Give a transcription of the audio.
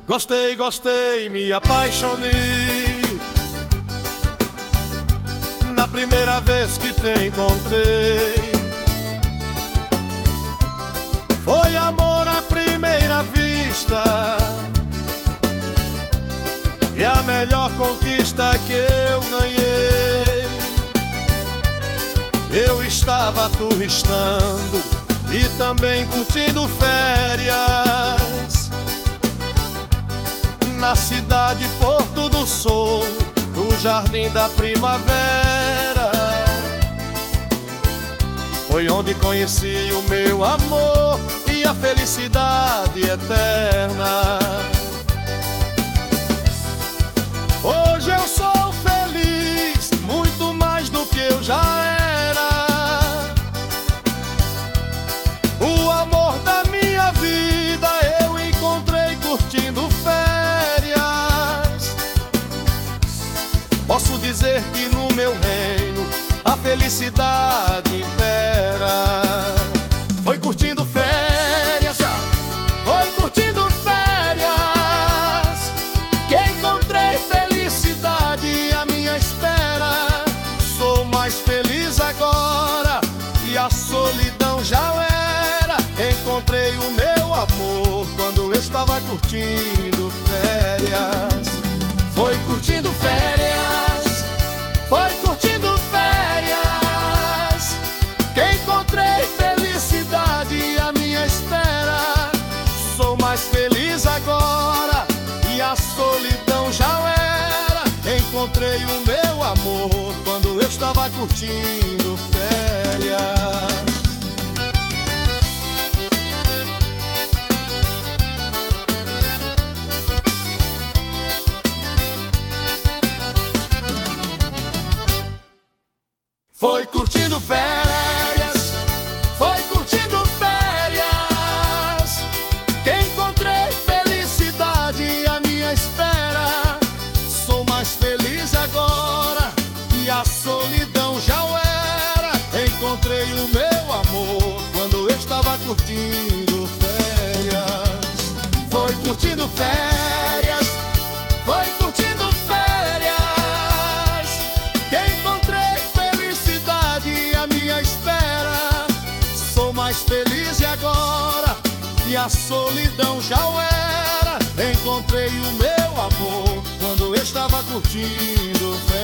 Gostei, gostei, me apaixonei na primeira vez que te encontrei. Foi amor à primeira vista e a melhor conquista que eu ganhei. Eu estava turistando e também curtindo férias na cidade Porto do Sol, no Jardim da Primavera. Foi onde conheci o meu amor e a felicidade eterna. Hoje eu sou feliz, muito mais do que eu já era. O amor da minha vida eu encontrei curtindo férias. Posso dizer que no meu reino a felicidade impera. Foi curtindo férias, foi curtindo férias, que encontrei felicidade à minha espera. Sou mais feliz agora e a solidão já era. Encontrei o meu amor quando eu estava curtindo férias. Foi curtindo férias, foi curtindo férias, que encontrei felicidade à minha espera. Sou mais feliz agora e a solidão já era. Encontrei o meu amor quando eu estava curtindo férias. Foi curtindo férias, foi curtindo férias, que encontrei felicidade à minha espera. Sou mais feliz agora e a solidão já era. Encontrei o meu amor quando eu estava curtindo férias. Foi curtindo férias, foi curtindo férias, que encontrei felicidade à minha espera. Sou mais feliz agora e a solidão já era. Encontrei o meu amor quando eu estava curtindo férias.